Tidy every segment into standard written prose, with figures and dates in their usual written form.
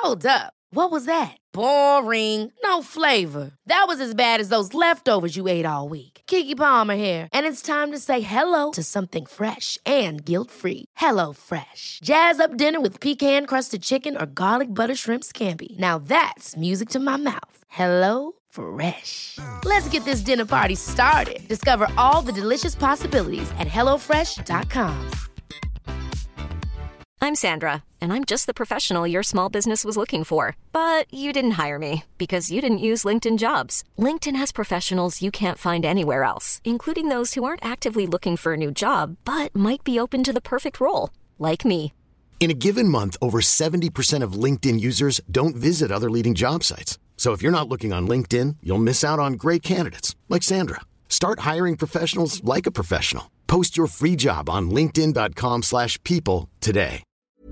Hold up. What was that? Boring. No flavor. That was as bad as those leftovers you ate all week. Keke Palmer here, and it's time to say hello to something fresh and guilt-free. Hello Fresh. Jazz up dinner with pecan-crusted chicken or garlic butter shrimp scampi. Now that's music to my mouth. Hello Fresh. Let's get this dinner party started. Discover all the delicious possibilities at hellofresh.com. I'm Sandra, and I'm just the professional your small business was looking for. But you didn't hire me because you didn't use LinkedIn Jobs. LinkedIn has professionals you can't find anywhere else, including those who aren't actively looking for a new job, but might be open to the perfect role, like me. In a given month, over 70% of LinkedIn users don't visit other leading job sites. So if you're not looking on LinkedIn, you'll miss out on great candidates like Sandra. Start hiring professionals like a professional. Post your free job on linkedin.com/people today.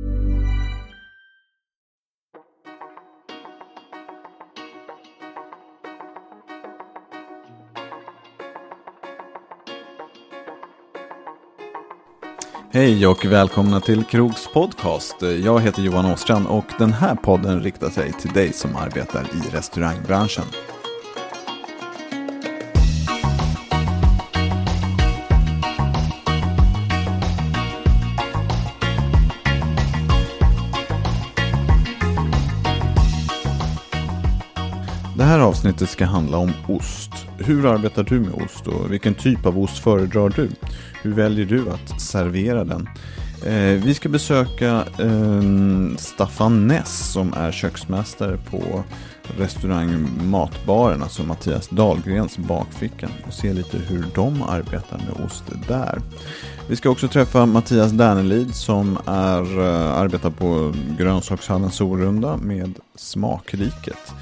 Hej och välkomna till Krogs podcast. Jag heter Johan Åstrand och den här podden riktar sig till dig som arbetar i restaurangbranschen. Det här avsnittet ska handla om ost. Hur arbetar du med ost och vilken typ av ost föredrar du? Hur väljer du att servera den? Vi ska besöka Staffan Ness som är köksmästare på restaurang Matbaren, alltså Mattias Dahlgrens bakfickan, och se lite hur de arbetar med ost där. Vi ska också träffa Mattias Dernelid som arbetar på Grönsakshallen Sorunda med Smakriket.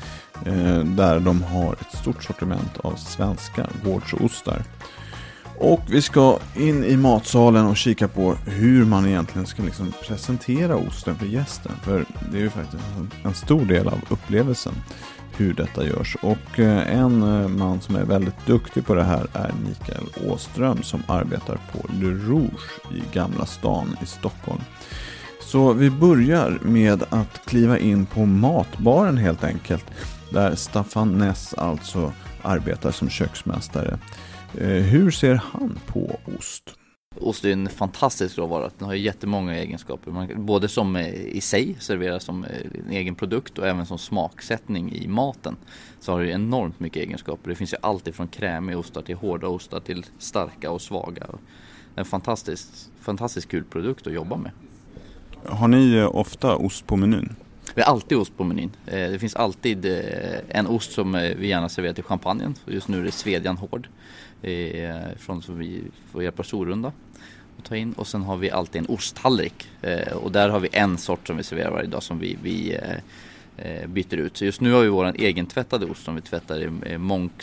Där de har ett stort sortiment av svenska gårdsostar. Och vi ska in i matsalen och kika på hur man egentligen ska liksom presentera osten för gästen. För det är ju faktiskt en stor del av upplevelsen hur detta görs. Och en man som är väldigt duktig på det här är Mikael Åström som arbetar på Le Rouge i Gamla stan i Stockholm. Så vi börjar med att kliva in på Matbaren helt enkelt. Där Staffan Ness alltså arbetar som köksmästare. Hur ser han på ost? Ost är en fantastisk råvara. Den har jättemånga egenskaper. Både som i sig serveras som en egen produkt och även som smaksättning i maten. Så har det enormt mycket egenskaper. Det finns ju allt från krämiga ostar till hårda ostar till starka och svaga. En fantastiskt kul produkt att jobba med. Har ni ofta ost på menyn? Vi har alltid ost på menyn. Det finns alltid en ost som vi gärna serverar till champagnen. Just nu är det Svedjan hård. Från som vi får hjälpa Sorunda att ta in. Och sen har vi alltid en osttallrik. Och där har vi en sort som vi serverar varje dag som vi byter ut. Så just nu har vi vår egen tvättade ost som vi tvättar i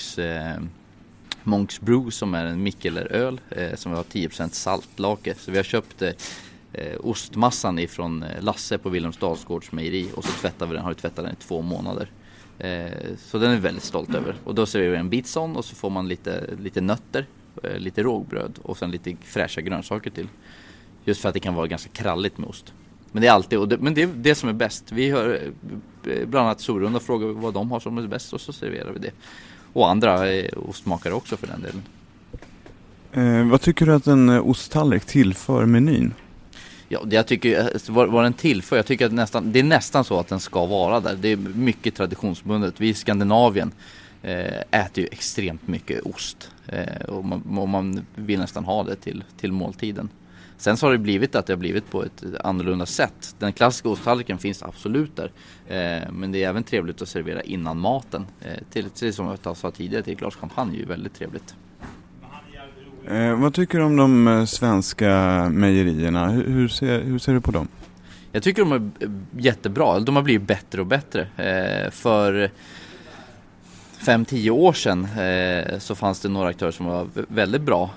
Monks Brew som är en mikkeleröl som vi har 10% saltlake. Så vi har köpt ostmassan ifrån Lasse på Wilhelmsdalsgårds mejeri och så har vi tvättat den i 2 månader. Så den är väldigt stolt över. Och då serverar vi en bit sån och så får man lite nötter, lite rågbröd och sen lite fräscha grönsaker till. Just för att det kan vara ganska kralligt med ost. Men det är alltid, men det är det som är bäst. Vi hör bland annat Sorunda frågar vad de har som är bäst och så serverar vi det. Och andra ostmakare också för den delen. Vad tycker du att en osttallrik tillför menyn? Ja, jag tycker vad den tillför. Jag tycker att det är nästan så att den ska vara där. Det är mycket traditionsbundet. Vi i Skandinavien äter ju extremt mycket ost. Och man vill nästan ha det till måltiden. Sen så har det har blivit på ett annorlunda sätt. Den klassiska osttallriken finns absolut där. Men det är även trevligt att servera innan maten. Till som jag sa tidigare, till glas champagne är ju väldigt trevligt. Vad tycker du om de svenska mejerierna? Hur ser du på dem? Jag tycker de är jättebra. De har blivit bättre och bättre. För 5-10 år sedan så fanns det några aktörer som var väldigt bra.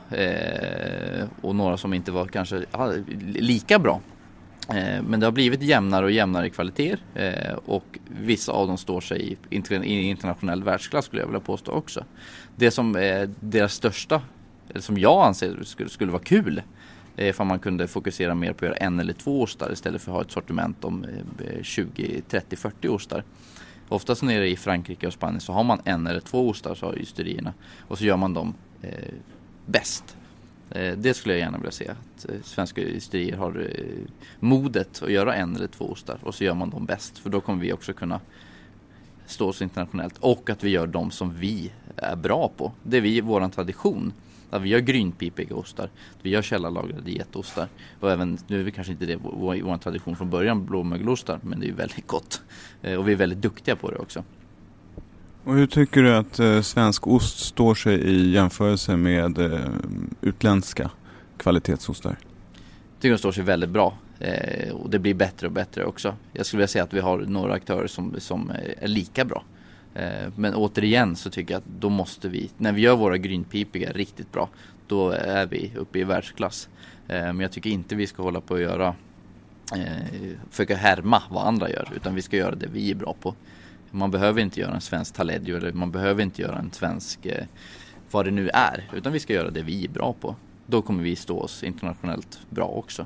Och några som inte var kanske lika bra. Men det har blivit jämnare och jämnare kvaliteter. Och vissa av dem står sig i internationell världsklass skulle jag vilja påstå också. Det som är deras största, eller som jag anser skulle vara kul, Ifall man kunde fokusera mer på att göra 1 eller 2 ostar istället för att ha ett sortiment om 20, 30, 40 ostar. Oftast nere i Frankrike och Spanien så har man 1 eller 2 ostar, så har ysterierna. Och så gör man dem bäst. Det skulle jag gärna vilja se. Att svenska ysterier har modet att göra 1 eller 2 ostar. Och så gör man dem bäst. För då kommer vi också kunna stå oss internationellt. Och att vi gör dem som vi är bra på. Det är vår tradition. Att vi gör grynpipiga ostar. Vi gör källarlagrade getostar. Och även, nu är det kanske inte det vår tradition från början, blåmögelostar. Men det är ju väldigt gott. Och vi är väldigt duktiga på det också. Och hur tycker du att svensk ost står sig i jämförelse med utländska kvalitetsostar? Jag tycker de står sig väldigt bra. Och det blir bättre och bättre också. Jag skulle vilja säga att vi har några aktörer som är lika bra. Men återigen så tycker jag att då måste vi, när vi gör våra grynpipiga riktigt bra, då är vi uppe i världsklass. Men jag tycker inte vi ska hålla på att försöka härma vad andra gör, utan vi ska göra det vi är bra på. Man behöver inte göra en svensk Taleggio eller man behöver inte göra en svensk vad det nu är, utan vi ska göra det vi är bra på. Då kommer vi stå oss internationellt bra också.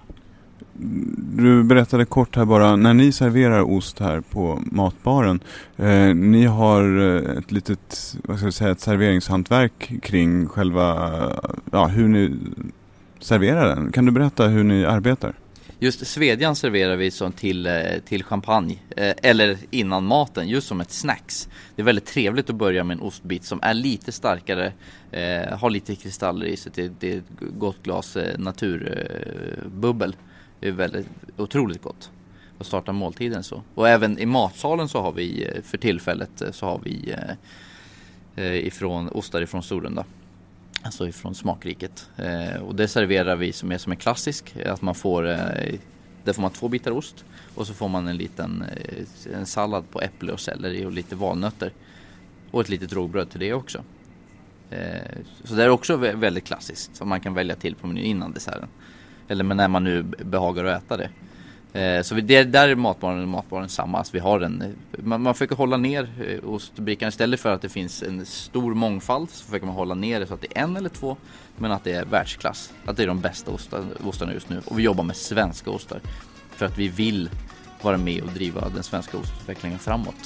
Du berättade kort här bara, när ni serverar ost här på matbaren, ni har ett litet, vad ska jag säga, ett serveringshantverk kring själva, hur ni serverar den. Kan du berätta hur ni arbetar? Just svedjan serverar vi som till champagne eller innan maten, just som ett snacks. Det är väldigt trevligt att börja med en ostbit som är lite starkare, har lite kristaller i sig, det är ett gott glas naturbubbel. Det är väldigt otroligt gott att starta måltiden så. Och även i matsalen så har vi för tillfället så har vi ostar ifrån Sorunda. Alltså ifrån Smakriket. Och det serverar vi som är klassisk. Att man får, där får man 2 bitar ost. Och så får man en sallad på äpple och selleri och lite valnötter. Och ett litet rågbröd till det också. Så det är också väldigt klassiskt. Som man kan välja till på menyn innan desserten. Eller när man nu behagar att äta det. Så där är matbaren samma. Alltså vi har man försöker hålla ner ostbrickan istället för att det finns en stor mångfald. Så försöker man hålla ner det så att det är 1 eller 2. Men att det är världsklass. Att det är de bästa ostarna just nu. Och vi jobbar med svenska ostar. För att vi vill vara med och driva den svenska ostutvecklingen framåt.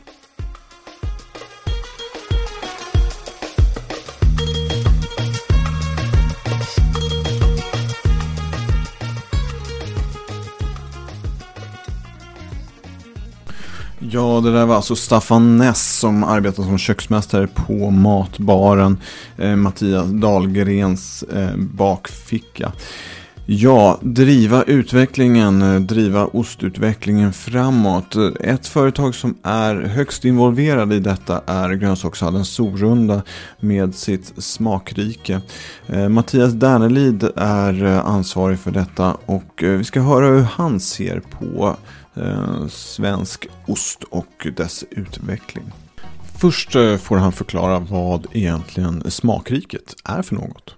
Ja, det där var alltså Staffan Ness som arbetar som köksmästare på matbaren, Mattias Dahlgrens bakficka. Ja, driva ostutvecklingen framåt. Ett företag som är högst involverad i detta är grönsakshallen Sorunda med sitt smakrike. Mattias Dernelid är ansvarig för detta och vi ska höra hur han ser på svensk ost och dess utveckling. Först får han förklara vad egentligen smakriket är för något.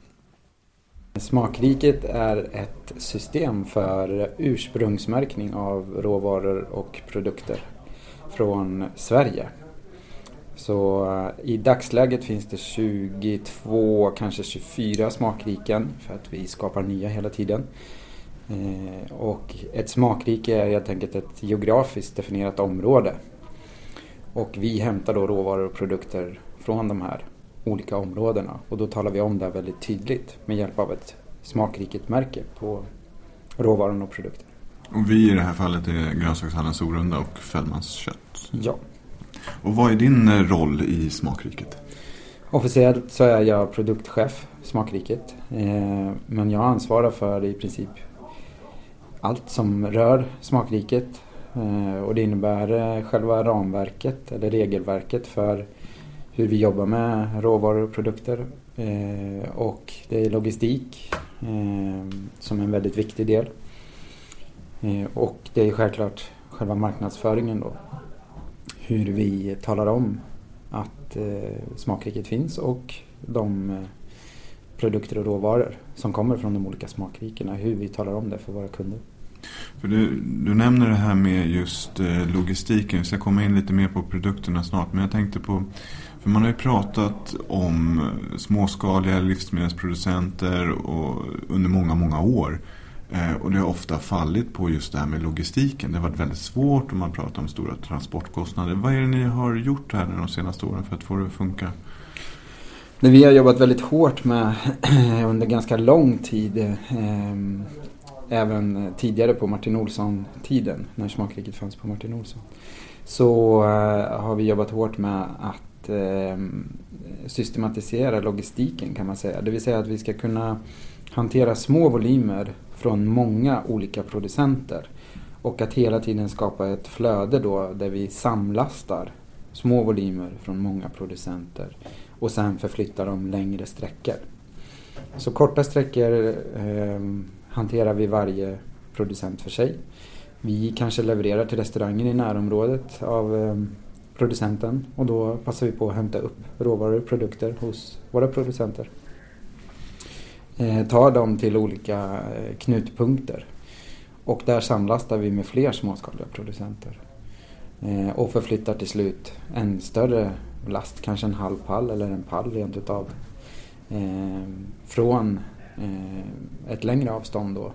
Smakriket är ett system för ursprungsmärkning av råvaror och produkter från Sverige. Så i dagsläget finns det 22, kanske 24 smakriken för att vi skapar nya hela tiden. Och ett smakrike är helt enkelt ett geografiskt definierat område. Och vi hämtar då råvaror och produkter från de här olika områdena. Och då talar vi om det väldigt tydligt med hjälp av ett smakriket-märke på råvaror och produkter. Och vi i det här fallet är grönsakshallen Sorunda och Fällmans kött. Ja. Och vad är din roll i smakriket? Officiellt så är jag produktchef smakriket. Men jag ansvarar för i princip allt som rör smakriket. Och det innebär själva ramverket eller regelverket för hur vi jobbar med råvaror och produkter. Och det är logistik som är en väldigt viktig del. Och det är självklart själva marknadsföringen då. Hur vi talar om att smakriket finns och de produkter och råvaror som kommer från de olika smakrikena. Hur vi talar om det för våra kunder. För du nämner det här med just logistiken. Vi ska komma in lite mer på produkterna snart. Men jag tänkte på, för man har ju pratat om småskaliga livsmedelsproducenter och under många, många år. Och det har ofta fallit på just det här med logistiken. Det har varit väldigt svårt om man pratar om stora transportkostnader. Vad är det ni har gjort här de senaste åren för att få det att funka? Det vi har jobbat väldigt hårt med under ganska lång tid, även tidigare på Martin Olsson-tiden, när Smakriket fanns på Martin Olsson, så har vi jobbat hårt med att systematisera logistiken, kan man säga. Det vill säga att vi ska kunna hantera små volymer från många olika producenter och att hela tiden skapa ett flöde då där vi samlastar små volymer från många producenter och sen förflyttar dem längre sträckor. Så korta sträckor hanterar vi varje producent för sig. Vi kanske levererar till restaurangen i närområdet av producenten och då passar vi på att hämta upp råvaror och produkter hos våra producenter. Tar dem till olika knutpunkter och där samlastar vi med fler småskaliga producenter och förflyttar till slut en större last, kanske en halv pall eller en pall rent utav, från ett längre avstånd då.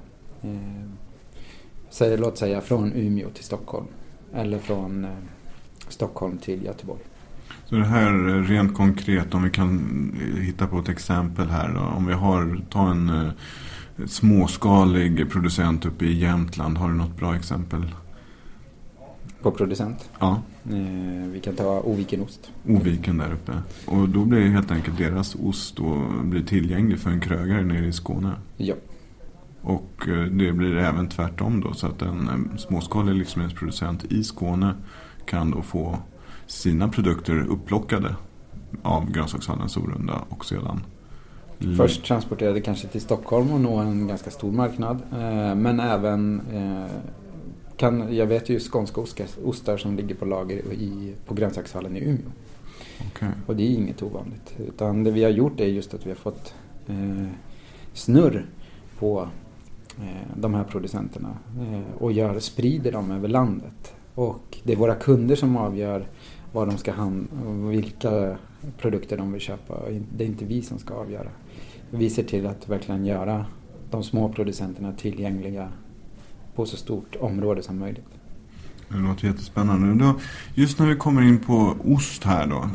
Låt säga från Umeå till Stockholm eller från Stockholm till Göteborg. Så det här rent konkret, om vi kan hitta på ett exempel här då. Om vi tar en småskalig producent uppe i Jämtland, har du något bra exempel? På producent? Ja. Vi kan ta Oviken ost. Oviken där uppe. Och då blir helt enkelt deras ost då blir tillgänglig för en krögare nere i Skåne? Ja. Och det blir även tvärtom då, så att en småskalig livsmedelsproducent i Skåne kan då få sina produkter upplockade av Grönsakshallen Sorunda och sedan först transporterade kanske till Stockholm och nå en ganska stor marknad, men även jag vet ju skånska ostar som ligger på lager på Grönsakshallen i Umeå. Okay. Och det är inget ovanligt, utan det vi har gjort är just att vi har fått snurr på de här producenterna och sprider dem över landet. Och det är våra kunder som avgör vad de ska vilka produkter de vill köpa. Det är inte vi som ska avgöra. Vi ser till att verkligen göra de små producenterna tillgängliga på så stort område som möjligt. Det låter jättespännande. Just när vi kommer in på ost här då,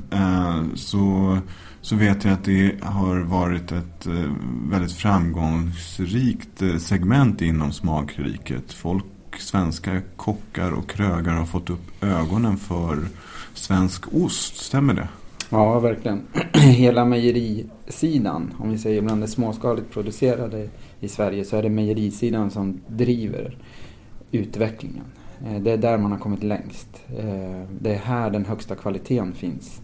så vet jag att det har varit ett väldigt framgångsrikt segment inom smakriket. Svenska kockar och krögare har fått upp ögonen för svensk ost, stämmer det? Ja, verkligen. Hela mejerisidan, om vi säger bland det småskaligt producerade i Sverige, så är det mejerisidan som driver utvecklingen. Det är där man har kommit längst. Det är här den högsta kvaliteten finns.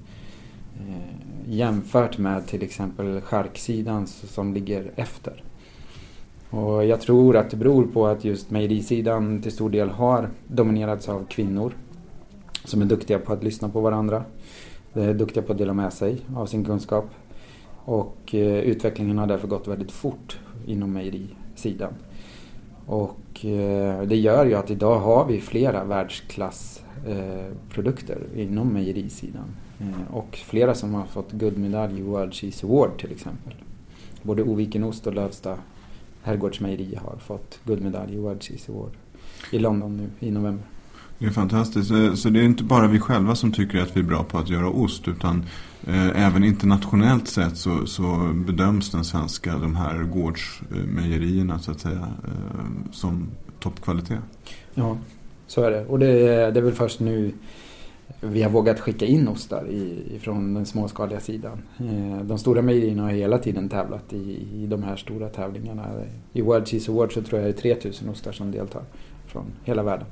Jämfört med till exempel charksidan som ligger efter. Och jag tror att det beror på att just mejerisidan till stor del har dominerats av kvinnor som är duktiga på att lyssna på varandra. De är duktiga på att dela med sig av sin kunskap. Och utvecklingen har därför gått väldigt fort inom mejerisidan. Och det gör ju att idag har vi flera världsklassprodukter inom mejerisidan. Och flera som har fått guldmedalj i World Cheese Award till exempel. Både Oviken ost och Lövsta herrgårdsmejeri har fått guldmedalj i World Cheese Award i London nu i november. Det är fantastiskt. Så det är inte bara vi själva som tycker att vi är bra på att göra ost, utan även internationellt sett så bedöms de här gårdsmejerierna så att säga som toppkvalitet. Ja, så är det. Och det är väl först nu vi har vågat skicka in ostar från den småskaliga sidan. De stora mejerierna har hela tiden tävlat i de här stora tävlingarna. I World Cheese Award så tror jag det är 3000 ostar som deltar från hela världen.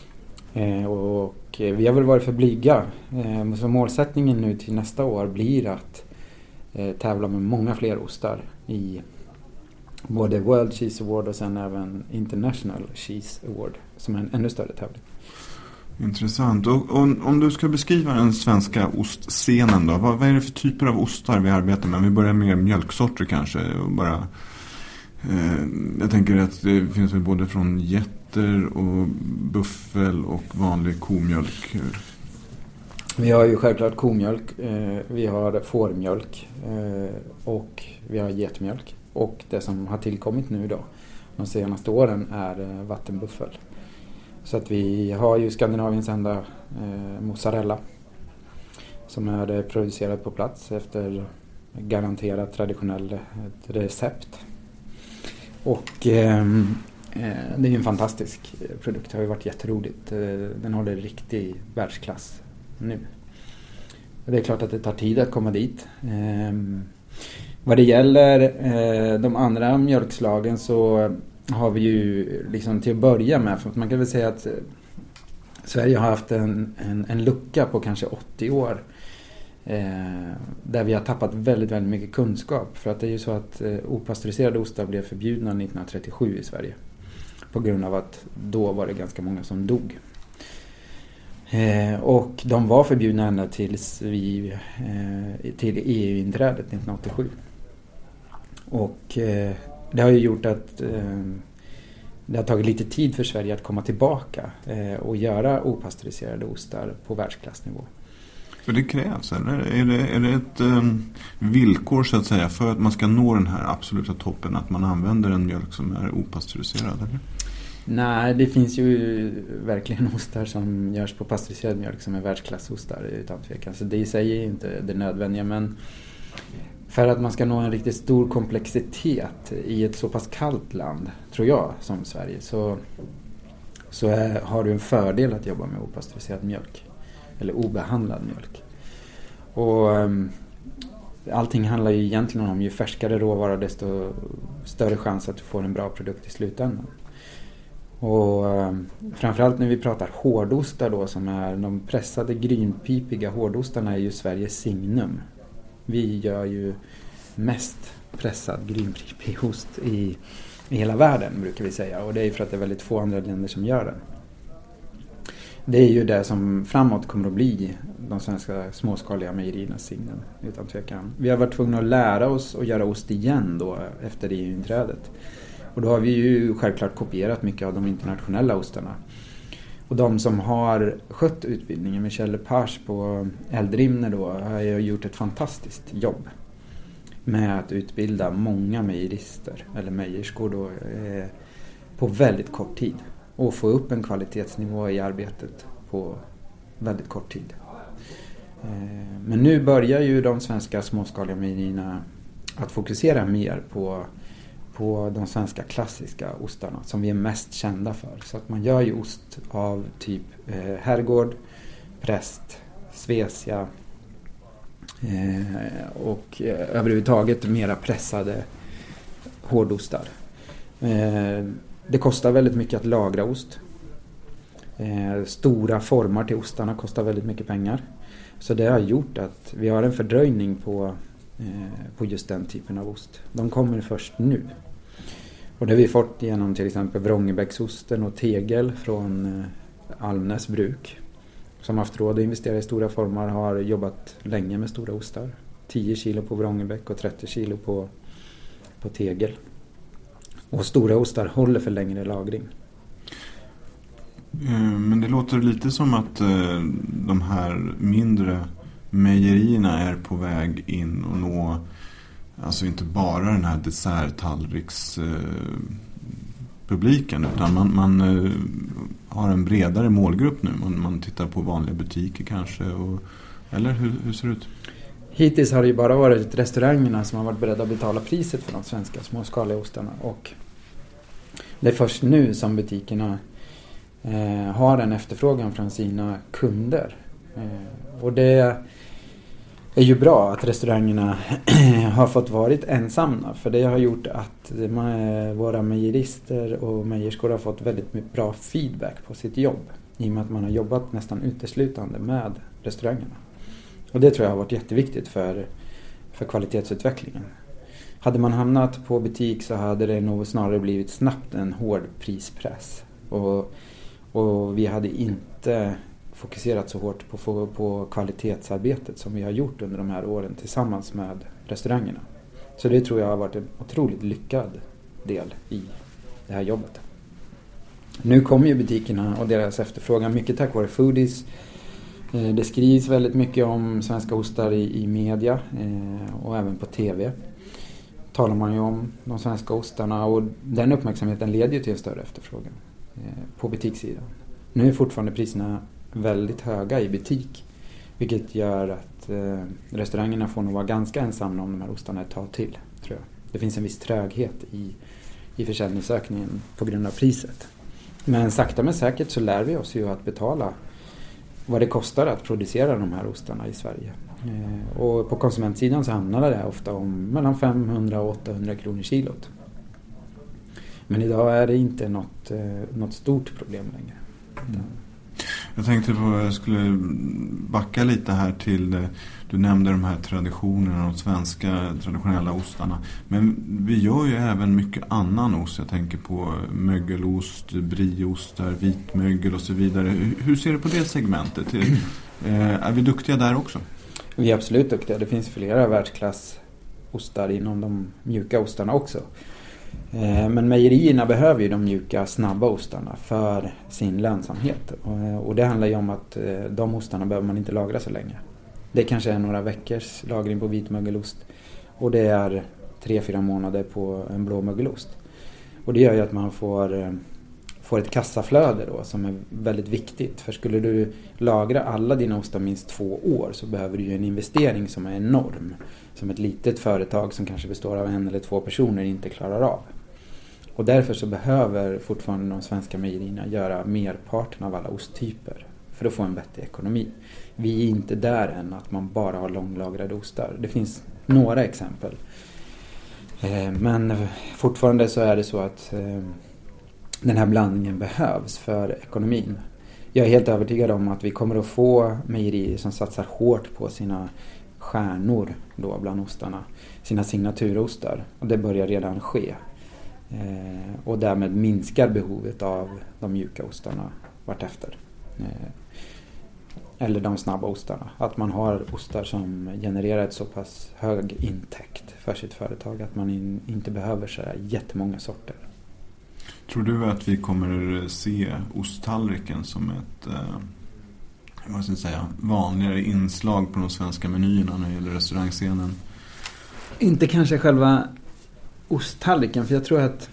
Och vi har väl varit för blyga. Så målsättningen nu till nästa år blir att tävla med många fler ostar i både World Cheese Award och sen även International Cheese Award som är en ännu större tävling. Intressant. Och om du ska beskriva den svenska ostscenen då, vad är det för typer av ostar vi arbetar med? Vi börjar med mjölksorter kanske och bara Jag tänker att det finns väl både från getter och buffel och vanlig komjölk. Vi har ju självklart komjölk, vi har fårmjölk och vi har getmjölk. Och det som har tillkommit nu då de senaste åren är vattenbuffel. Så att vi har ju Skandinaviens enda mozzarella som är producerad på plats efter garanterat traditionellt recept. Och det är ju en fantastisk produkt. Det har ju varit jätteroligt. Den håller riktig världsklass nu. Det är klart att det tar tid att komma dit. Vad det gäller de andra mjölkslagen så har vi ju liksom till att börja med, för man kan väl säga att Sverige har haft en lucka på kanske 80 år där vi har tappat väldigt, väldigt mycket kunskap. För att det är ju så att opastöriserade ostar blev förbjudna 1937 i Sverige på grund av att då var det ganska många som dog. Och de var förbjudna ända tills till EU-inträdet 1987. Och det har ju gjort att det har tagit lite tid för Sverige att komma tillbaka och göra opastöriserade ostar på världsklassnivå. För det krävs, eller? Är det ett villkor så att säga för att man ska nå den här absoluta toppen att man använder en mjölk som är opastöriserad, eller? Nej, det finns ju verkligen ostar som görs på pastöriserad mjölk som är världsklassostar utan tvekan. Så det i sig är inte det nödvändiga, men för att man ska nå en riktigt stor komplexitet i ett så pass kallt land, tror jag, som Sverige, så har du en fördel att jobba med opastöriserad mjölk eller obehandlad mjölk. Och allting handlar ju egentligen om ju färskare råvara desto större chans att du får en bra produkt i slutändan. Och framförallt när vi pratar hårdostar då, som är de pressade grynpipiga hårdostarna, är ju Sveriges signum. Vi gör ju mest pressad grynpipig ost i hela världen, brukar vi säga. Och det är för att det är väldigt få andra länder som gör den. Det är ju det som framåt kommer att bli de svenska småskaliga mejeriernas signum, utan tvekan. Vi har varit tvungna att lära oss att göra ost igen då efter EU-inträdet. Och då har vi ju självklart kopierat mycket av de internationella ostarna. Och de som har skött utbildningen, Michel Lepage på Eldrimner då, har ju gjort ett fantastiskt jobb med att utbilda många mejerister eller mejerskor då, på väldigt kort tid. Och få upp en kvalitetsnivå i arbetet på väldigt kort tid. Men nu börjar ju de svenska småskaliga mejerierna att fokusera mer på de svenska klassiska ostarna som vi är mest kända för. Så att man gör ju ost av typ Herrgård, Präst, Svesia och överhuvudtaget mera pressade hårdostar. Det kostar väldigt mycket att lagra ost. Stora formar till ostarna kostar väldigt mycket pengar. Så det har gjort att vi har en fördröjning på just den typen av ost. De kommer först nu. Och det har vi fått genom till exempel Vrångebäcksosten och Tegel från Almnäs bruk. Som haft råd att investera i stora formar, har jobbat länge med stora ostar. 10 kilo på Vrångebäck och 30 kilo på Tegel. Och stora ostar håller för längre lagring. Men det låter lite som att de här mindre mejerierna är på väg in och nå, alltså inte bara den här desserttallrikspubliken, utan man har en bredare målgrupp nu. Man tittar på vanliga butiker kanske, eller hur ser det ut? Hittills har det ju bara varit restaurangerna som har varit beredda att betala priset för de svenska småskaliga ostarna, och det är först nu som butikerna har en efterfrågan från sina kunder. Och det är ju bra att restaurangerna har fått varit ensamma, för det har gjort att våra mejerister och mejerskor har fått väldigt bra feedback på sitt jobb, i och med att man har jobbat nästan uteslutande med restaurangerna. Och det tror jag har varit jätteviktigt för kvalitetsutvecklingen. Hade man hamnat på butik så hade det nog snarare blivit snabbt en hård prispress. Och vi hade inte fokuserat så hårt på kvalitetsarbetet som vi har gjort under de här åren tillsammans med restaurangerna. Så det tror jag har varit en otroligt lyckad del i det här jobbet. Nu kommer ju butikerna och deras efterfrågan mycket tack vare foodies. Det skrivs väldigt mycket om svenska ostar i media och även på tv. Talar man ju om de svenska ostarna och den uppmärksamheten leder ju till en större efterfrågan på butikssidan. Nu är fortfarande priserna väldigt höga i butik, vilket gör att restaurangerna får nog vara ganska ensamma om de här ostarna ett tag till, tror jag. Det finns en viss tröghet i försäljningsökningen på grund av priset. Men sakta men säkert så lär vi oss ju att betala vad det kostar att producera de här ostarna i Sverige. Och på konsumentsidan så handlar det ofta om mellan 500 och 800 kronor kilot. Men idag är det inte något stort problem längre. Jag tänkte jag skulle backa lite här till, du nämnde de här traditionerna, de svenska traditionella ostarna. Men vi gör ju även mycket annan ost. Jag tänker på mögelost, brieostar, vitmögel och så vidare. Hur ser du på det segmentet? Är vi duktiga där också? Vi är absolut duktiga. Det finns flera världsklassostar inom de mjuka ostarna också. Men mejerierna behöver ju de mjuka, snabba ostarna för sin lönsamhet. Och det handlar ju om att de ostarna behöver man inte lagra så länge. Det kanske är några veckors lagring på vitmögelost och det är 3-4 månader på en blåmögelost. Och det gör ju att man får ett kassaflöde då som är väldigt viktigt. För skulle du lagra alla dina ostar minst 2 år så behöver du ju en investering som är enorm. Som ett litet företag som kanske består av 1 eller 2 personer inte klarar av. Och därför så behöver fortfarande de svenska mejerierna göra merparten av alla osttyper för att få en bättre ekonomi. Vi är inte där än att man bara har långlagrade ostar. Det finns några exempel. Men fortfarande så är det så att den här blandningen behövs för ekonomin. Jag är helt övertygad om att vi kommer att få mejerier som satsar hårt på sina stjärnor då bland ostarna, sina signaturostar. Och det börjar redan ske. Och därmed minskar behovet av de mjuka ostarna vartefter. Eller de snabba ostarna. Att man har ostar som genererar ett så pass hög intäkt för sitt företag att man inte behöver så här jättemånga sorter. Tror du att vi kommer se osttallriken som ett vad ska jag säga, vanligare inslag på de svenska menyerna när det gäller restaurangscenen? Inte kanske själva osttallriken, för jag tror att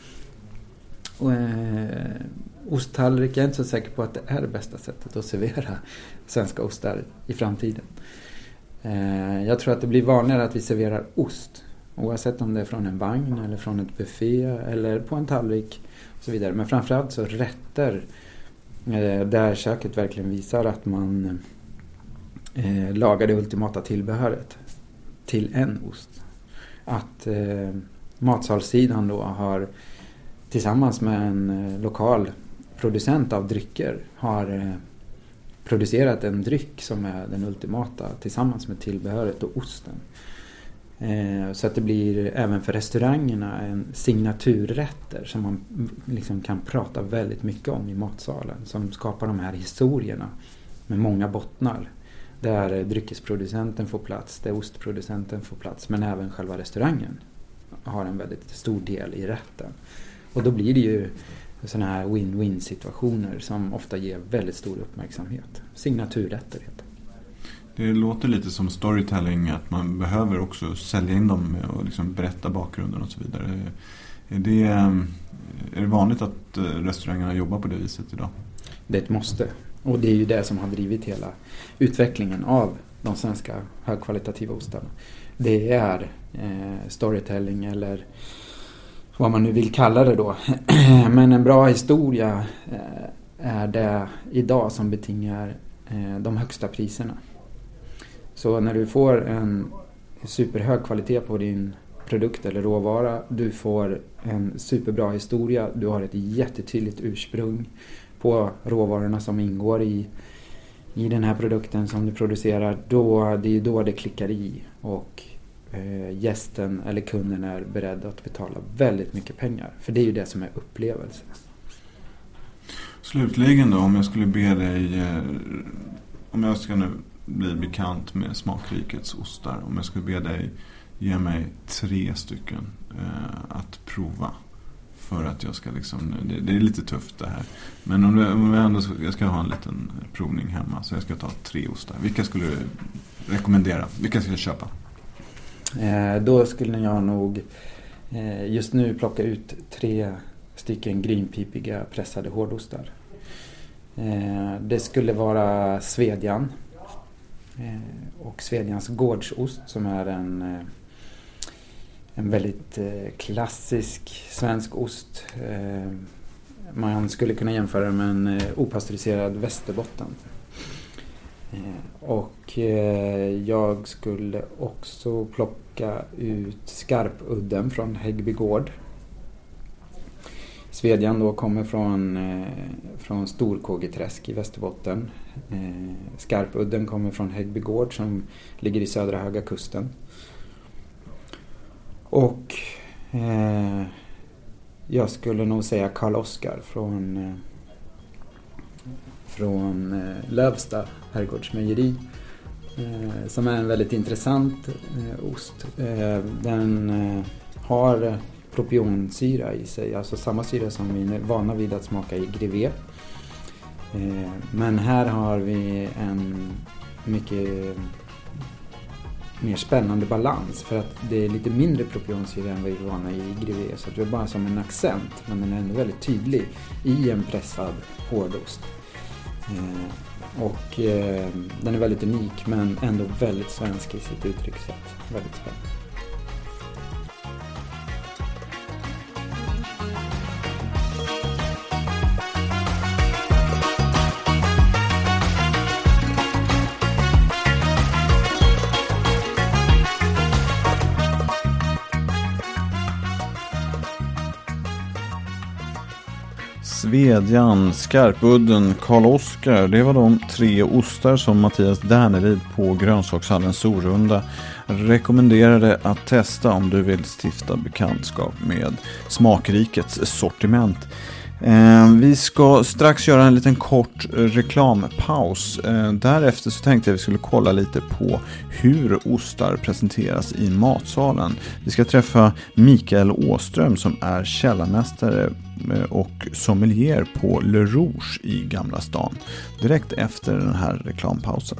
osttallrik, jag är inte så säker på att det är det bästa sättet att servera svenska ostar i framtiden. Jag tror att det blir vanligare att vi serverar ost, oavsett om det är från en vagn eller från ett buffé eller på en tallrik och så vidare. Men framförallt så rätter där köket verkligen visar att man lagar det ultimata tillbehöret till en ost. Att matsalssidan då har tillsammans med en lokal producent av drycker har producerat en dryck som är den ultimata tillsammans med tillbehöret och osten. Så att det blir även för restaurangerna en signaturrätter som man liksom kan prata väldigt mycket om i matsalen. Som skapar de här historierna med många bottnar. Där dryckesproducenten får plats, där ostproducenten får plats. Men även själva restaurangen har en väldigt stor del i rätten. Och då blir det ju sådana här win-win situationer som ofta ger väldigt stor uppmärksamhet. Signaturrätter heter det. Det låter lite som storytelling, att man behöver också sälja in dem och liksom berätta bakgrunden och så vidare. Är det vanligt att restaurangerna jobbar på det viset idag? Det är ett måste. Och det är ju det som har drivit hela utvecklingen av de svenska högkvalitativa ostarna. Det är storytelling eller vad man nu vill kalla det då. Men en bra historia är det idag som betingar de högsta priserna. Så när du får en superhög kvalitet på din produkt eller råvara, du får en superbra historia, du har ett jättetydligt ursprung på råvarorna som ingår i den här produkten som du producerar, det är då det klickar i och gästen eller kunden är beredd att betala väldigt mycket pengar. För det är ju det som är upplevelsen. Slutligen då, om jag skulle be dig, om jag ska nu bli bekant med Smakrikets ostar, om jag skulle be dig ge mig 3 stycken att prova. för att jag ska liksom, det är lite tufft det här. Men om jag ändå jag ska ha en liten provning hemma, så jag ska ta 3 ostar. Vilka skulle du rekommendera? Vilka ska jag köpa? Då skulle jag nog just nu plocka ut 3 stycken grynpipiga pressade hårdostar. Det skulle vara Svedjan och Svedjans gårdsost, som är en väldigt klassisk svensk ost. Man skulle kunna jämföra med en opastöriserad Västerbotten. Och jag skulle också plocka ut Skarpudden från Häggby gård. Svedjan då kommer från Storkågeträsk i Västerbotten. Skarpudden kommer från Häggby gård som ligger i södra Höga kusten. Och jag skulle nog säga Karl Oskar från Lövsta herrgårdsmejeri, som är en väldigt intressant ost. Den har propionsyra i sig, alltså samma syra som vi är vana vid att smaka i Grevé. Men här har vi en mycket mer spännande balans, för att det är lite mindre propionsyra än vad vi är vana i Grevé, så att det är bara som en accent, men den är ändå väldigt tydlig i en pressad hårdost. Och den är väldigt unik, men ändå väldigt svensk i sitt uttryckssätt. Väldigt spännande. Svedjan, Skarpudden, Karl Oskar, det var de 3 ostar som Mattias Derneryd på Grönsakshallen Sorunda rekommenderade att testa om du vill stifta bekantskap med Smakrikets sortiment. Vi ska strax göra en liten kort reklampaus. Därefter så tänkte jag vi skulle kolla lite på hur ostar presenteras i matsalen. Vi ska träffa Mikael Åström som är källarmästare och sommelier på Le Rouge i Gamla stan. Direkt efter den här reklampausen.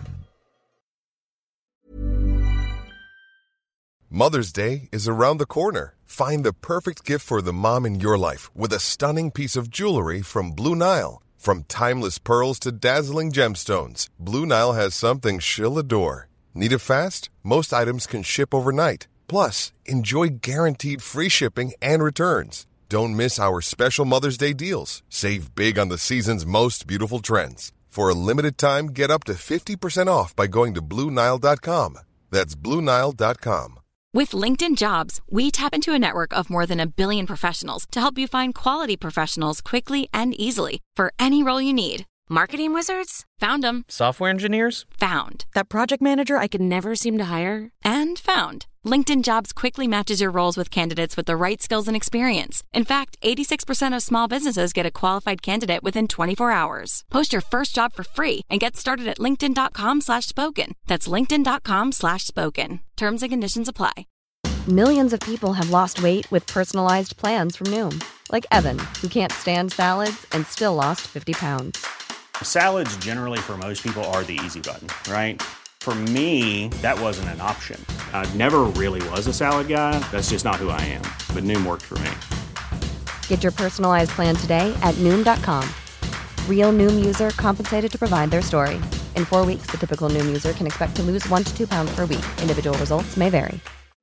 Mother's Day is around the corner. Find the perfect gift for the mom in your life with a stunning piece of jewelry from Blue Nile. From timeless pearls to dazzling gemstones, Blue Nile has something she'll adore. Need it fast? Most items can ship overnight. Plus, enjoy guaranteed free shipping and returns. Don't miss our special Mother's Day deals. Save big on the season's most beautiful trends. For a limited time, get up to 50% off by going to BlueNile.com. That's BlueNile.com. With LinkedIn Jobs, we tap into a network of more than 1 billion professionals to help you find quality professionals quickly and easily for any role you need. Marketing wizards? Found them. Software engineers? Found. That project manager I could never seem to hire? And found. LinkedIn Jobs quickly matches your roles with candidates with the right skills and experience. In fact, 86% of small businesses get a qualified candidate within 24 hours. Post your first job for free and get started at linkedin.com/spoken. That's linkedin.com/spoken. Terms and conditions apply. Millions of people have lost weight with personalized plans from Noom. Like Evan, who can't stand salads and still lost 50 pounds. Salads generally for most people are the easy button, right? For me, that wasn't an option. I never really was a salad guy. That's just not who I am. But Noom worked for me. Get your personalized plan today at Noom.com. Real Noom user compensated to provide their story. In 4 weeks, the typical Noom user can expect to lose 1 to 2 pounds per week. Individual results may vary.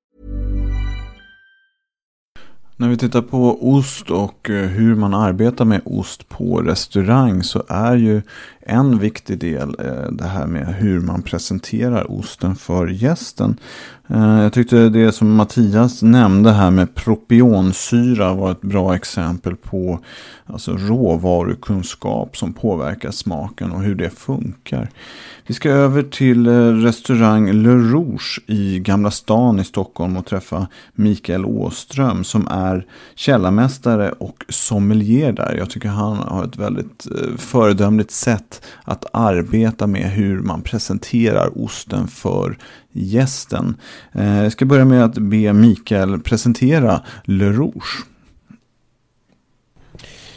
När vi tittar på ost och hur man arbetar med ost på restaurang, så är ju en viktig del det här med hur man presenterar osten för gästen. Jag tyckte det som Mattias nämnde här med propionsyra var ett bra exempel på alltså råvarukunskap som påverkar smaken och hur det funkar. Vi ska över till restaurang Le Rouge i Gamla stan i Stockholm och träffa Mikael Åström som är källarmästare och sommelier där. Jag tycker han har ett väldigt föredömligt sätt att arbeta med hur man presenterar osten för gästen. Jag ska börja med att be Mikael presentera Le Rouge.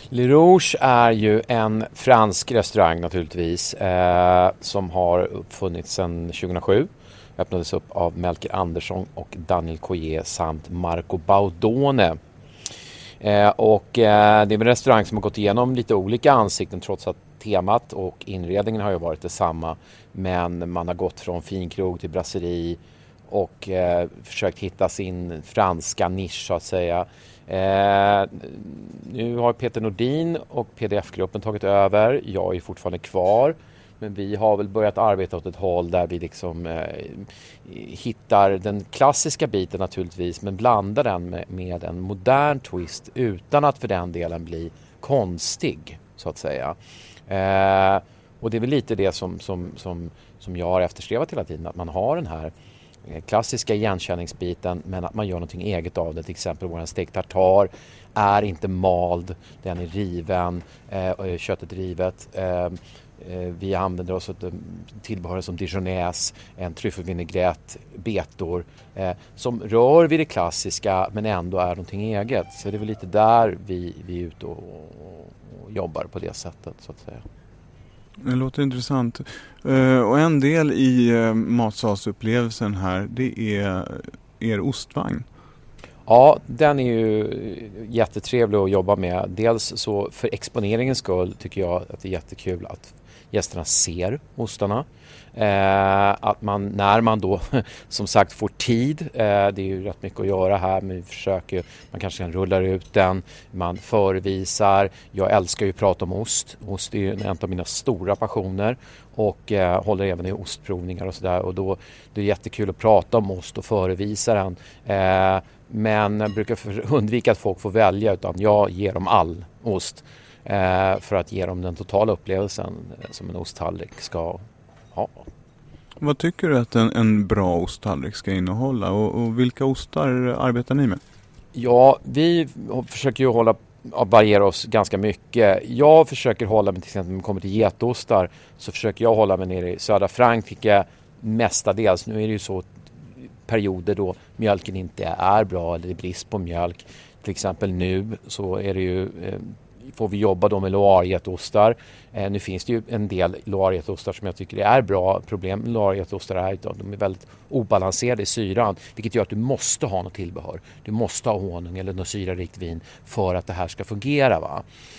Le Rouge är ju en fransk restaurang naturligtvis som har uppfunnits sedan 2007. Öppnades upp av Melker Andersson och Daniel Coyer samt Marco Baudone. Och det är en restaurang som har gått igenom lite olika ansikten trots att temat och inredningen har ju varit detsamma. Men man har gått från finkrog till brasserie och försökt hitta sin franska nisch så att säga. Nu har Peter Nordin och PDF-gruppen tagit över. Jag är fortfarande kvar. Men vi har väl börjat arbeta åt ett håll där vi liksom hittar den klassiska biten naturligtvis, men blandar den med en modern twist utan att för den delen bli konstig så att säga. Och det är väl lite det som jag har eftersträvat hela tiden, att man har den här klassiska igenkänningsbiten men att man gör någonting eget av det. Till exempel vår stekt tartar är inte mald, den är riven, köttet rivet. Vi använder oss av tillbehör som dijonnaise, en tryffelvinägrett, betor som rör vid det klassiska men ändå är någonting eget. Så det är väl lite där vi är ute och jobbar på det sättet så att säga. Det låter intressant. Och en del i matsalsupplevelsen här, det är er ostvagn. Ja, den är ju jättetrevlig att jobba med. Dels så för exponeringens skull tycker jag att det är jättekul att gästerna ser ostarna. Att man, när man då som sagt får tid, det är ju rätt mycket att göra här, men vi försöker, man kanske kan rulla ut den, man förevisar. Jag älskar ju att prata om ost. Ost är ju en av mina stora passioner och håller även i ostprovningar och sådär, och då det är jättekul att prata om ost och förevisa den. Men jag brukar undvika att folk får välja, utan jag ger dem all ost för att ge dem den totala upplevelsen som en osttallrik ska ha. Vad tycker du att en bra osttallrik ska innehålla och vilka ostar arbetar ni med? Ja, vi försöker ju variera oss ganska mycket. Jag försöker hålla mig, till exempel när det kommer till getostar, så försöker jag hålla mig nere i södra Frankrike mestadels. Nu är det ju så perioder då mjölken inte är bra eller det är brist på mjölk. Till exempel nu så är det ju, får vi jobba då med Loire-getostar. Nu finns det ju en del Loire-getostar som jag tycker är bra. Problem med Loire-getostar är att de är väldigt obalanserade i syran, vilket gör att du måste ha något tillbehör. Du måste ha honung eller något syrarikt vin för att det här ska fungera. Va?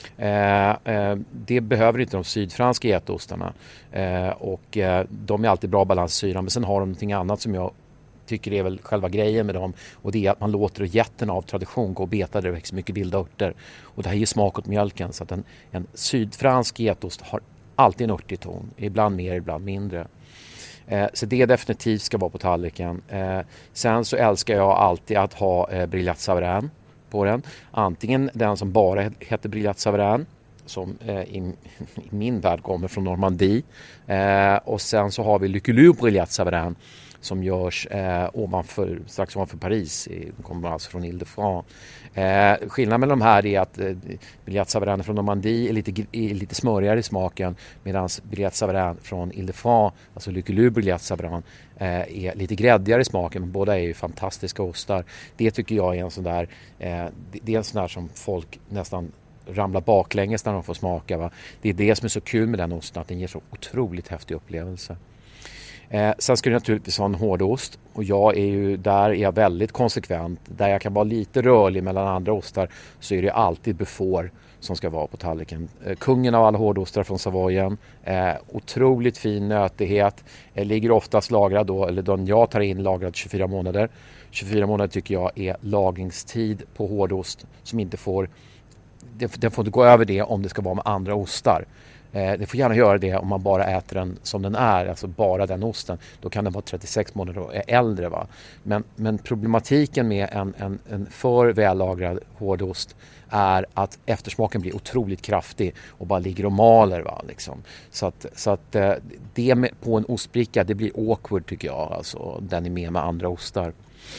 Det behöver inte de sydfranska getostarna. Och de är alltid bra balans i syran, men sen har de någonting annat som jag tycker det är väl själva grejen med dem, och det är att man låter getterna av tradition gå och beta där det växer mycket vilda örter, och det här ger smak åt mjölken, så att en sydfransk getost har alltid en örtig ton, ibland mer, ibland mindre. Så det definitivt ska vara på tallriken. Sen så älskar jag alltid att ha Brillat Savarin på den, antingen den som bara heter Brillat Savarin, som i min värld kommer från Normandie, och sen så har vi Le Culure Brillat Savarin som görs strax ovanför Paris, kommer alltså från Ile-de-France. Skillnaden med de här är att Brillat Savarin från Normandie är lite smörigare i smaken, medan Brillat Savarin från Ile-de-France, alltså Le Culure Brillat Savarin, är lite gräddigare i smaken, men båda är ju fantastiska ostar. Det tycker jag är en sån där, det är en sån där som folk nästan ramlar baklänges när de får smaka. Va? Det är det som är så kul med den osten, att den ger så otroligt häftig upplevelse. Sen ska det naturligtvis ha en hårdost, och jag är väldigt konsekvent. Där jag kan vara lite rörlig mellan andra ostar, så är det alltid Beaufort som ska vara på tallriken. Kungen av alla hårdostar från Savoyen. Otroligt fin nötighet. Ligger oftast lagrad då, eller den jag tar in lagrad 24 månader. 24 månader tycker jag är lagringstid på hårdost som inte får, den får inte gå över det om det ska vara med andra ostar. Det får gärna göra det om man bara äter den som den är, alltså bara den osten. Då kan den vara 36 månader och äldre. Va? Men problematiken med en för vällagrad hårdost är att eftersmaken blir otroligt kraftig och bara ligger och maler. Va? Liksom. Så att det på en ostbricka, det blir awkward tycker jag. Alltså, den är med andra ostar.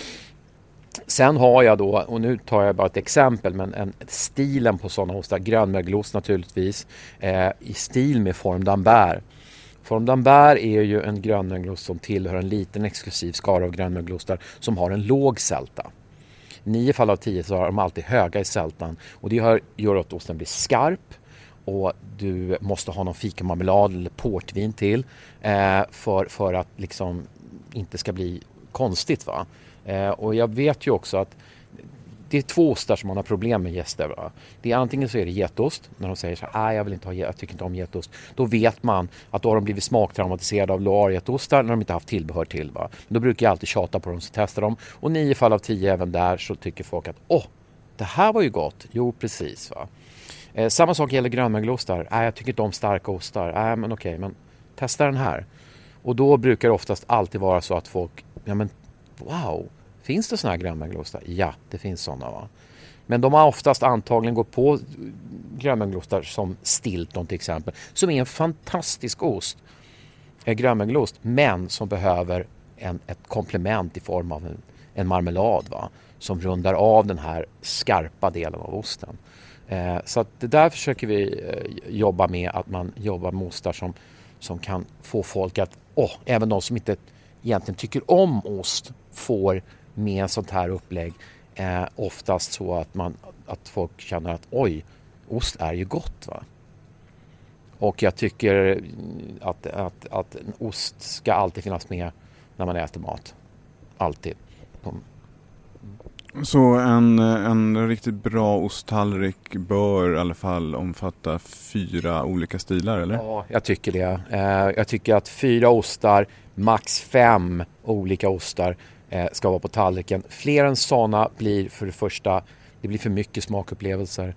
Sen har jag då, och nu tar jag bara ett exempel, men stilen på sådana ostar, grönmögelost naturligtvis, i stil med Forme d'Ambert. Forme d'Ambert är ju en grönmögelost som tillhör en liten exklusiv skara av grönmögelostar som har en låg sälta. 9 fall av 10 så har de alltid höga i sältan. Och det gör att osten blir skarp. Och du måste ha någon fikamarmelad eller portvin till för att liksom inte ska bli konstigt. Va? Och jag vet ju också att det är 2 ostar som man har problem med gäster. Va? Det är antingen så är det getost, när de säger så här, jag tycker inte om getost. Då vet man att då har de blivit smaktraumatiserade av loirgetostar när de inte haft tillbehör till. Va? Men då brukar jag alltid tjata på dem så testar dem. Och 9 fall av 10 även där så tycker folk att det här var ju gott. Jo, precis. Va? Samma sak gäller grönmögelostar. Jag tycker inte om starka ostar. Men okej, men testa den här. Och då brukar det oftast alltid vara så att folk, wow, finns det såna här grönmögelostar? Ja, det finns sådana. Va? Men de har oftast antagligen gått på grönmögelostar som Stilton till exempel, som är en fantastisk ost. Grönmögelost, men som behöver ett komplement i form av en marmelad, va? Som rundar av den här skarpa delen av osten. Så att det där försöker vi jobba med, att man jobbar med ostar som kan få folk att, även de som inte egentligen tycker om ost får med en sånt här upplägg oftast så att folk känner att ost är ju gott. Va? Och jag tycker att en ost ska alltid finnas med när man äter mat. Alltid. Så en riktigt bra osttallrik bör i alla fall omfatta 4 olika stilar, eller? Ja, jag tycker det. Jag tycker att 4 ostar, max 5 olika ostar ska vara på tallriken. Fler än sådana blir för det första, det blir för mycket smakupplevelser.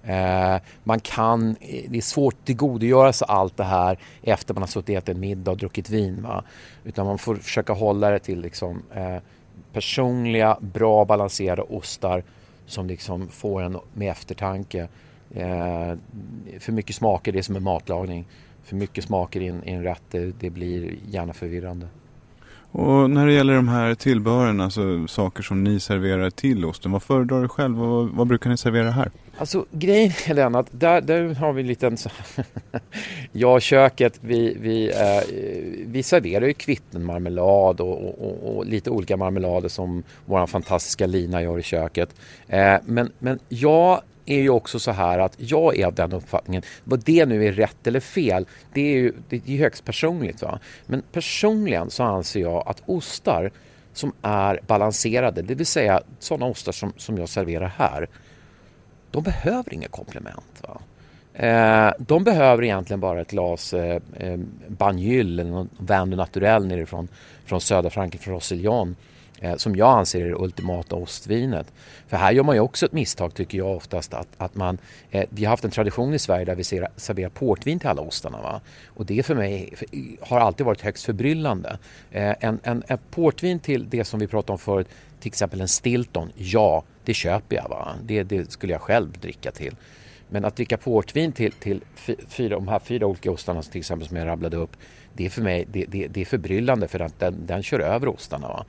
Det är svårt att tillgodogöra sig allt det här efter man har suttit och ätit en middag och druckit vin. Va? Utan man får försöka hålla det till liksom, personliga, bra balanserade ostar som liksom får en med eftertanke. För mycket smaker, det är som en matlagning. För mycket smaker i en rätt, det blir gärna förvirrande. Och när det gäller de här tillbehören, alltså saker som ni serverar till osten, vad föredrar du själv och vad brukar ni servera här? Alltså grejen är den att där har vi en liten köket, vi serverar ju kvittenmarmelad och lite olika marmelader som vår fantastiska Lina gör i köket. Men jag är ju också så här att jag är av den uppfattningen, vad det nu är rätt eller fel, det är högst personligt. Va? Men personligen så anser jag att ostar som är balanserade, det vill säga sådana ostar som jag serverar här, de behöver inga komplement. Va? De behöver egentligen bara ett glas Banyuls eller någon Vin du Naturel nerifrån från södra Frankrike, från Roussillon, som jag anser är det ultimata ostvinet. För här gör man ju också ett misstag, tycker jag oftast, att man, vi har haft en tradition i Sverige där vi serverar portvin till alla ostarna. Va? Och det för mig har alltid varit högst förbryllande. En portvin till det som vi pratade om förut, till exempel en Stilton, ja, det köper jag. Va? Det skulle jag själv dricka till. Men att dricka portvin till de här 4 olika ostarna till exempel som jag rabblade upp, det är för mig det är förbryllande, för att den kör över ostarna. Va?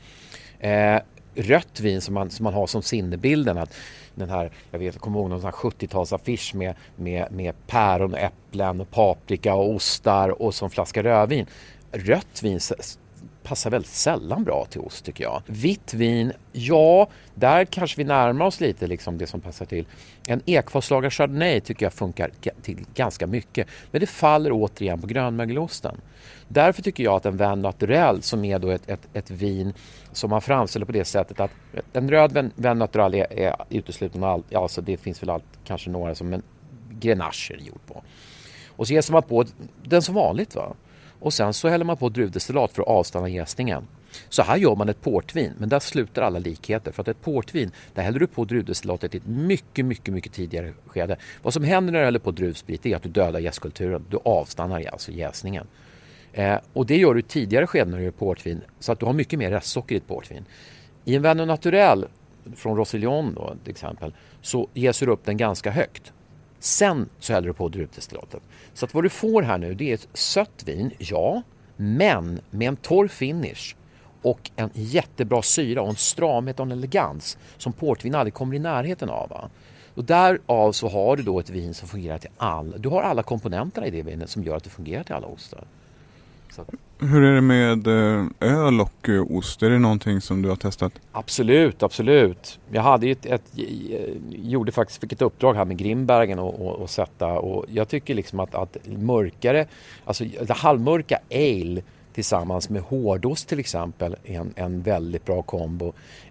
Rött vin som man har som sinnebilden, att den här, jag kommer ihåg någon sån här 70-talsaffisch med päron, äpplen, paprika och ostar och som flaska rödvin. Rött vin passar väldigt sällan bra till ost, tycker jag. Vitt vin, ja, där kanske vi närmar oss lite liksom det som passar till. En ekfatslager chardonnay tycker jag funkar till ganska mycket, men det faller återigen på grönmögelosten. Därför tycker jag att en Vin Naturel, som är då ett vin som man framställer på det sättet att en röd Vin Naturel är utesluten med allt, alltså det finns väl kanske några som en grenache är gjord på. Och så jäser man på den som vanligt, va? Och sen så häller man på druvdestillat för att avstanna jäsningen. Så här gör man ett portvin, men där slutar alla likheter. För att ett portvin, där häller du på druvdestillatet i ett mycket, mycket, mycket tidigare skede. Vad som händer när du häller på druvsprit är att du dödar jästkulturen. Du avstannar alltså jäsningen. Och det gör du tidigare skeden när du gör portvin, så att du har mycket mer restsocker i ett portvin. I en Vin Naturel från Roussillon då, till exempel, så jäser du upp den ganska högt. Sen så häller du på druvdestillatet. Så att vad du får här nu, det är ett sött vin, ja, men med en torr finish och en jättebra syra och en stramhet och en elegans som portvin aldrig kommer i närheten av. Va? Och därav så har du då ett vin som fungerar till du har alla komponenterna i det vinet som gör att det fungerar till alla ostar. Så. Hur är det med öl och ost? Är det någonting som du har testat? Absolut. Jag hade fick ett uppdrag här med Grimbergen och sätta, och jag tycker liksom att mörkare, alltså det halvmörka ale tillsammans med hårdost till exempel är en väldigt bra kombo.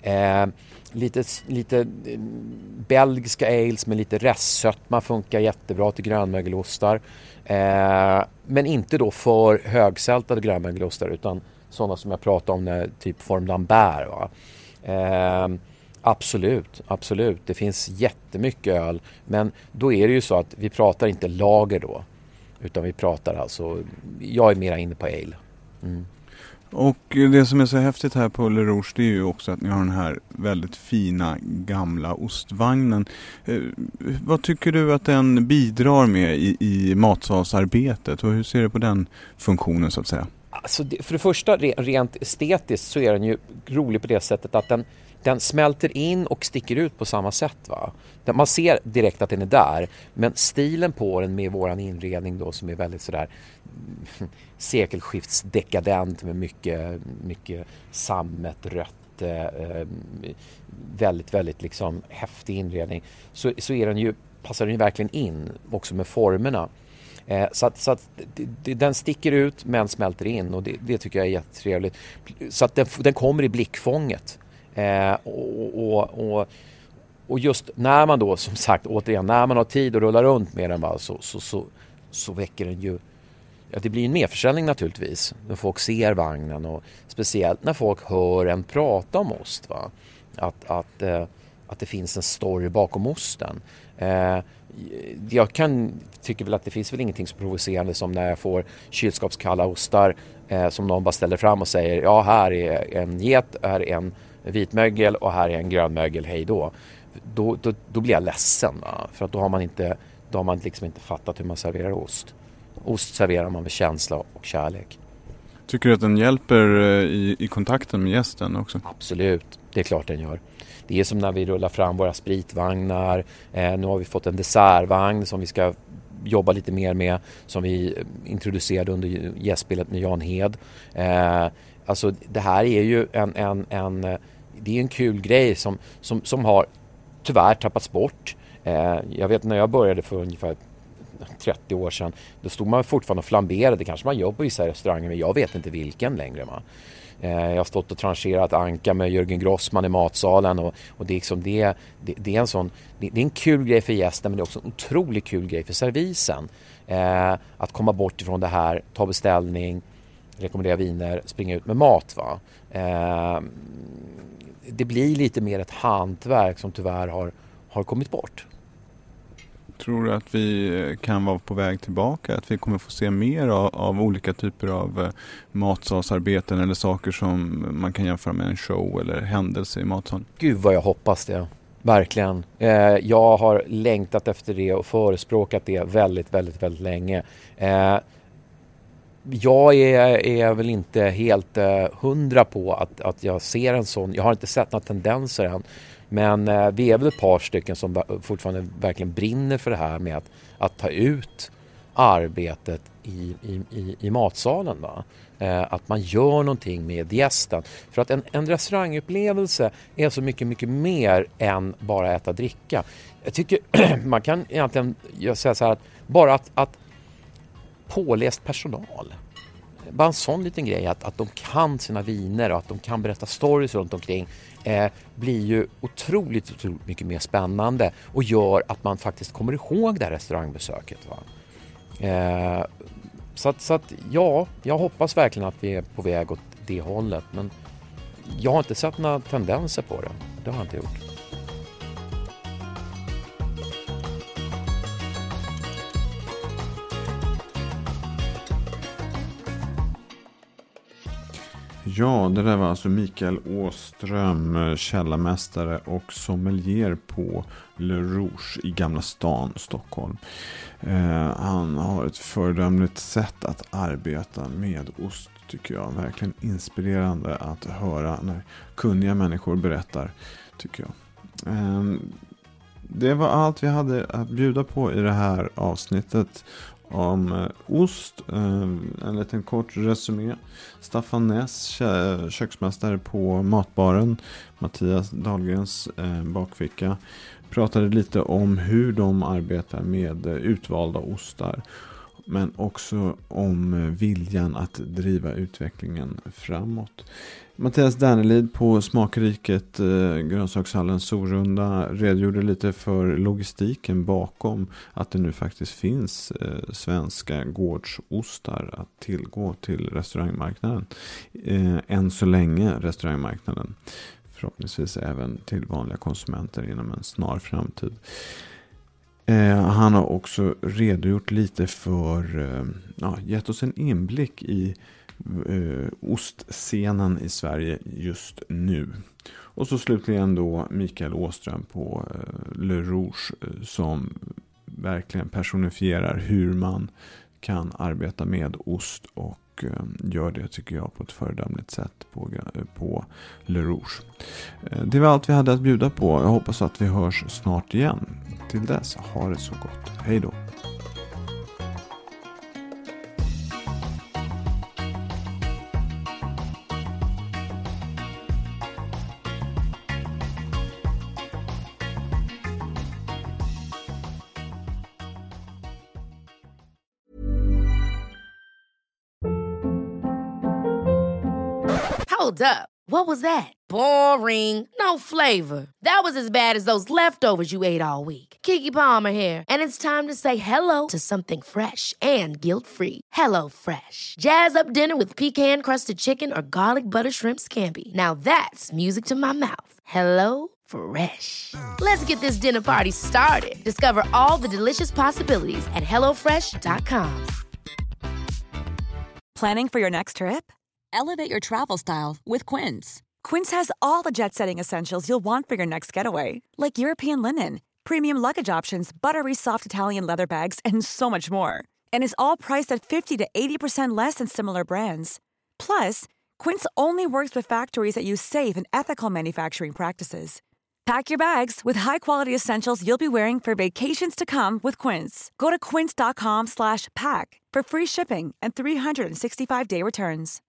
Lite belgiska ales med lite restsötma funkar jättebra till grönmögelostar. Men inte då för högsältade grönmögelostar, utan sådana som jag pratade om, typ Forme Lambert. Va? Absolut. Det finns jättemycket öl, men då är det ju så att vi pratar inte lager då, utan vi pratar alltså, jag är mera inne på ale. Mm. Och det som är så häftigt här på Le Rouge, det är ju också att ni har den här väldigt fina gamla ostvagnen. Vad tycker du att den bidrar med i matsalsarbetet, och hur ser du på den funktionen så att säga? Alltså för det första, rent estetiskt så är den ju rolig på det sättet att den smälter in och sticker ut på samma sätt. Va? Man ser direkt att den är där, men stilen på den med våran inredning då, som är väldigt sådär sekelskiftsdekadent med mycket sammetrött, väldigt liksom häftig inredning, så är den ju, passar den ju verkligen in också med formerna. Så att den sticker ut men smälter in, och det tycker jag är jättetrevligt. Så att den kommer i blickfånget. Och just när man då, som sagt, återigen, när man har tid att rulla runt med den, va, så väcker den ju, ja, det blir en merförsäljning naturligtvis när folk ser vagnen, och speciellt när folk hör en prata om ost, va? Att det finns en story bakom osten. Jag tycker väl att det finns väl ingenting så provocerande som när jag får kylskåpskalla ostar som någon bara ställer fram och säger, ja, här är en get, här är en vitmögel och här är en grönmögel, hej då. Då blir jag ledsen, va? För att då har man liksom inte fattat hur man serverar ost. Ost serverar man med känsla och kärlek. Tycker du att den hjälper i kontakten med gästen också? Absolut, det är klart den gör. Det är som när vi rullar fram våra spritvagnar. Nu har vi fått en dessertvagn som vi ska jobba lite mer med, som vi introducerade under gästspelet med Jan Hed. Alltså det här är ju det är en kul grej som har tyvärr tappats bort. Jag vet när jag började för ungefär 30 år sedan, då stod man fortfarande och flamberade. Det kanske man gör på vissa restauranger, men jag vet inte vilken längre. Jag har stått och trancherat anka med Jörgen Grossman i matsalen, och det är liksom det är en kul grej för gästen, men det är också en otroligt kul grej för servisen. Att komma bort ifrån det här, ta beställning, rekommendera viner, springa ut med mat, va? Det blir lite mer ett hantverk som tyvärr har kommit bort. Tror du att vi kan vara på väg tillbaka? Att vi kommer få se mer av olika typer av matsalsarbeten eller saker som man kan jämföra med en show eller händelse i matsalen? Gud vad jag hoppas det. Verkligen. Jag har längtat efter det och förespråkat det väldigt, väldigt, väldigt länge. Jag är väl inte helt 100 på att jag ser en sån. Jag har inte sett några tendenser än. Men vi är väl ett par stycken som fortfarande verkligen brinner för det här med att ta ut arbetet i matsalen. Va? Att man gör någonting med gästen. För att en restaurangupplevelse är så mycket, mycket mer än bara äta och dricka. Jag tycker man kan egentligen säga så här att bara att påläst personal, bara en sån liten grej att de kan sina viner och att de kan berätta stories runt omkring blir ju otroligt mycket mer spännande och gör att man faktiskt kommer ihåg det här restaurangbesöket. Va? Så att ja, jag hoppas verkligen att vi är på väg åt det hållet, men jag har inte sett några tendenser på det. Det har jag inte gjort. Ja, det där var alltså Mikael Åström, källarmästare och sommelier på Le Rouge i Gamla stan, Stockholm. Han har ett föredömligt sätt att arbeta med ost, tycker jag. Verkligen inspirerande att höra när kunniga människor berättar, tycker jag. Det var allt vi hade att bjuda på i det här avsnittet om ost. En liten kort resumé. Staffan Näs, köksmästare på Matbaren, Mattias Dahlgrens bakficka, pratade lite om hur de arbetar med utvalda ostar. Men också om viljan att driva utvecklingen framåt. Mattias Dernelid på Smakriket, grönsakshallen Sorunda, redogjorde lite för logistiken bakom att det nu faktiskt finns svenska gårdsostar att tillgå till restaurangmarknaden. Än så länge restaurangmarknaden. Förhoppningsvis även till vanliga konsumenter inom en snar framtid. Han har också redogjort lite för, gett oss en inblick i ostscenen i Sverige just nu. Och så slutligen då Mikael Åström på Le Rouge som verkligen personifierar hur man kan arbeta med ost och gör det tycker jag på ett föredömligt sätt på Le Rouge. Det var allt vi hade att bjuda på. Jag hoppas att vi hörs snart igen. Till dess, ha det så gott. Hej då! Hold up. What was that? Boring. No flavor. That was as bad as those leftovers you ate all week. Keke Palmer here, and it's time to say hello to something fresh and guilt-free. Hello Fresh. Jazz up dinner with pecan-crusted chicken or garlic butter shrimp scampi. Now that's music to my mouth. Hello Fresh. Let's get this dinner party started. Discover all the delicious possibilities at hellofresh.com. Planning for your next trip? Elevate your travel style with Quince. Quince has all the jet-setting essentials you'll want for your next getaway, like European linen, premium luggage options, buttery soft Italian leather bags, and so much more. And is all priced at 50 to 80% less than similar brands. Plus, Quince only works with factories that use safe and ethical manufacturing practices. Pack your bags with high-quality essentials you'll be wearing for vacations to come with Quince. Go to quince.com/pack for free shipping and 365-day returns.